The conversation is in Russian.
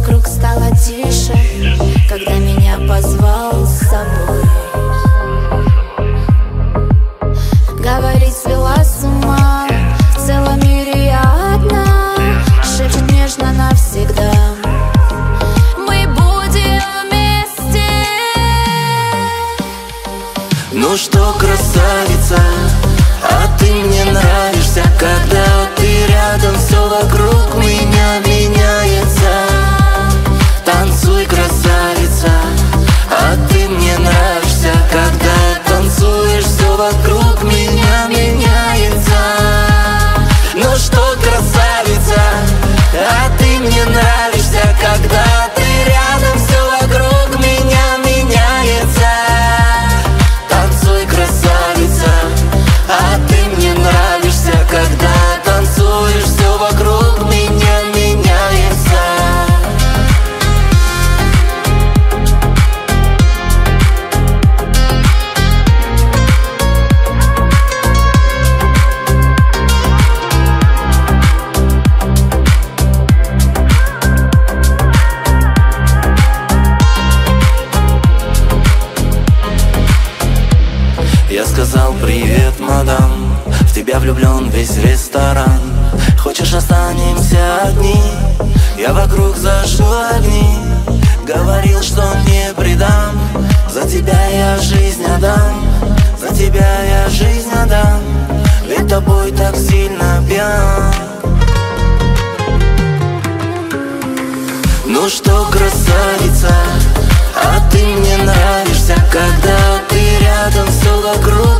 вокруг стало тише, когда меня позвал с собой. Говорить свела с ума, в целом мире я одна, шепчет нежно навсегда. Мы будем вместе. Ну что, красавица, а ты мне нравишься, когда ты рядом, все вокруг меня меняется. Танцуй, красавица, а ты мне нравишься, когда танцуешь, все вокруг меня меняется. Ну что, красавица, а ты мне нравишься, когда ты рядом, все вокруг меня меняется. Танцуй, красавица, а ты мне нравишься, когда танцуешь, все вокруг меня меняется. Я сказал: привет, мадам, в тебя влюблен весь ресторан. Хочешь, останемся одни? Я вокруг зажгу огни. Говорил, что не предам. За тебя я жизнь отдам, за тебя я жизнь отдам. Ведь тобой так сильно пьян. Ну что, красавица, а ты мне нравишься, когда ты рядом, все вокруг